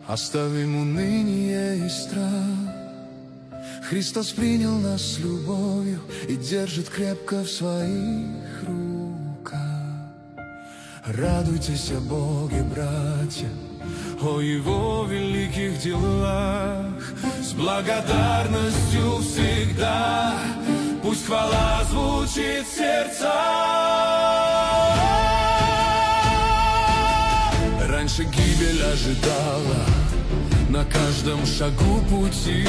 Оставим уныние и страх. Христос принял нас с любовью и держит крепко в своих руках. Радуйтесь о Боге, братья, о Его великих делах. С благодарностью всегда пусть хвала звучит в сердцах. Раньше гибель ожидала на каждом шагу пути,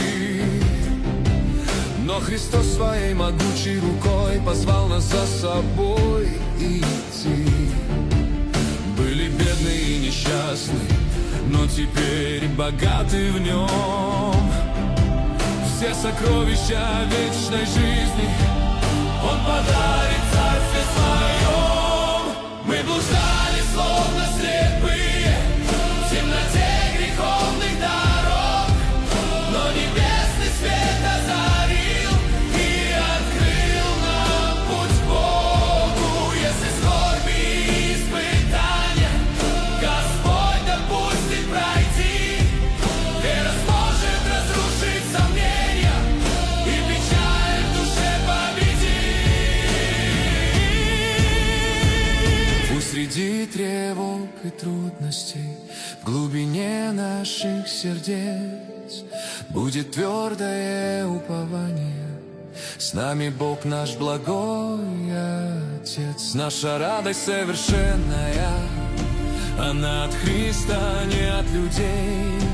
но Христос своей могучей рукой позвал нас за собой идти. Были бедны и несчастны, но теперь богаты в Нем. Все сокровища вечной жизни Он подарит в Царстве Своем. Мы блуждали, словно слепые, в темноте греховных дорог, но небесный свет озарил и открыл нам путь к Богу. Если скорби и испытания Господь допустит пройти, вера сможет разрушить сомнения и печаль в душе победить. Пусть среди тревог и трудностей в глубине наших сердец будет твердое упование. С нами Бог наш благой Отец. Наша радость совершенная, она от Христа, не от людей.